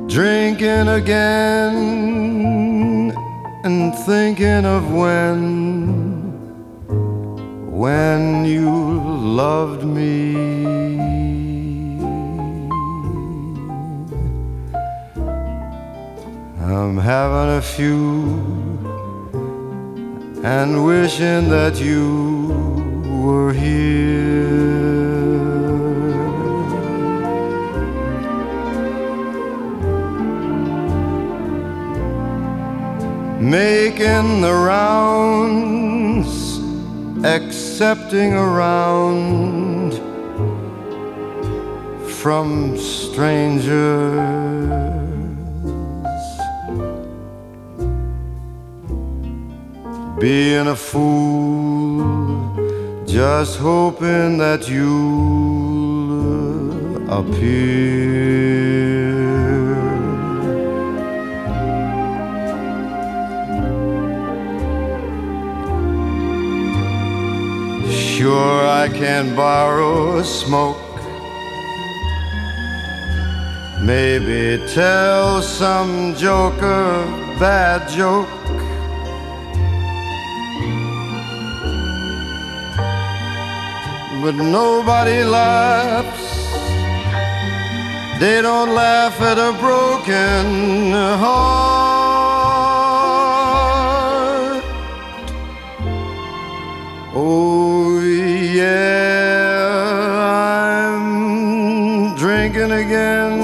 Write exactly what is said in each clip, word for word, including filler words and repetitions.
drinking again and thinking of when, when you loved me. I'm having a few and wishing that you were here. Making the rounds, accepting around from strangers, being a fool, just hoping that you'll appear. Sure, I can borrow a smoke, maybe tell some joker bad joke, but nobody laughs. They don't laugh at a broken heart. Oh yeah, I'm drinking again.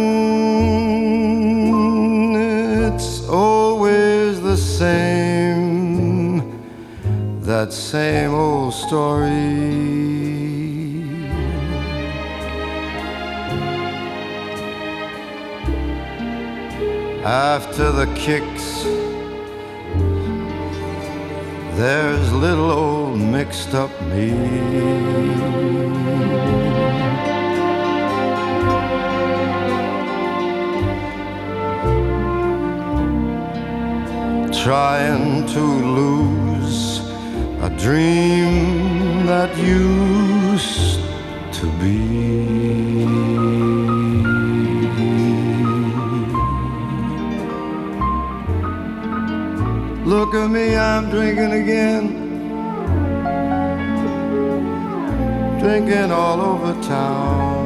It's always the same, that same old story. After the kicks, there's little old mixed up me. Trying to lose a dream that used to be. Look at me, I'm drinking again, drinking all over town.